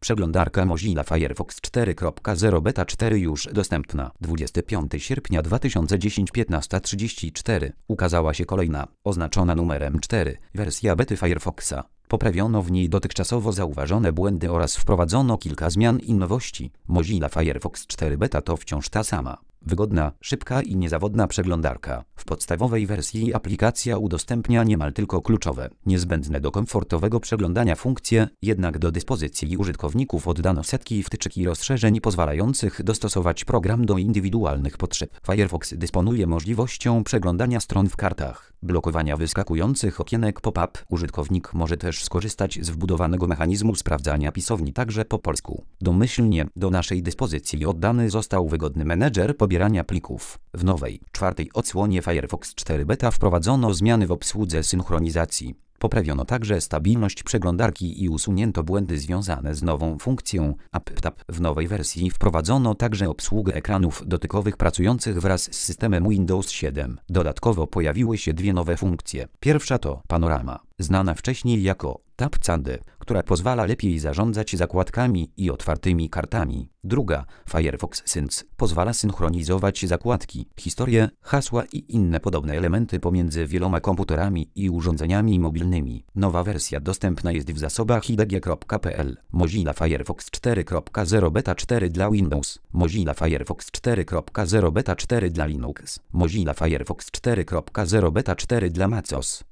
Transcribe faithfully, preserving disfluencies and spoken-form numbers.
Przeglądarka Mozilla Firefox cztery kropka zero Beta cztery już dostępna. dwudziestego piątego sierpnia dwa tysiące dziesiątego piętnasta trzydzieści cztery ukazała się kolejna, oznaczona numerem cztery, wersja bety Firefoxa. Poprawiono w niej dotychczasowo zauważone błędy oraz wprowadzono kilka zmian i nowości. Mozilla Firefox cztery Beta to wciąż ta sama, wygodna, szybka i niezawodna przeglądarka. W podstawowej wersji aplikacja udostępnia niemal tylko kluczowe, niezbędne do komfortowego przeglądania funkcje, jednak do dyspozycji użytkowników oddano setki wtyczek i rozszerzeń pozwalających dostosować program do indywidualnych potrzeb. Firefox dysponuje możliwością przeglądania stron w kartach, blokowania wyskakujących okienek pop-up. Użytkownik może też skorzystać z wbudowanego mechanizmu sprawdzania pisowni także po polsku. Domyślnie do naszej dyspozycji oddany został wygodny menedżer pobierania plików. W nowej, czwartej odsłonie Firefox cztery Beta wprowadzono zmiany w obsłudze synchronizacji. Poprawiono także stabilność przeglądarki i usunięto błędy związane z nową funkcją AppTab. W nowej wersji wprowadzono także obsługę ekranów dotykowych pracujących wraz z systemem Windows siedem. Dodatkowo pojawiły się dwie nowe funkcje. Pierwsza to panorama, znana wcześniej jako Tab Candy, która pozwala lepiej zarządzać zakładkami i otwartymi kartami. Druga, Firefox Sync, pozwala synchronizować zakładki, historie, hasła i inne podobne elementy pomiędzy wieloma komputerami i urządzeniami mobilnymi. Nowa wersja dostępna jest w zasobach i d g kropka p l. Mozilla Firefox cztery kropka zero Beta cztery dla Windows. Mozilla Firefox cztery kropka zero Beta cztery dla Linux. Mozilla Firefox cztery kropka zero Beta cztery dla MacOS.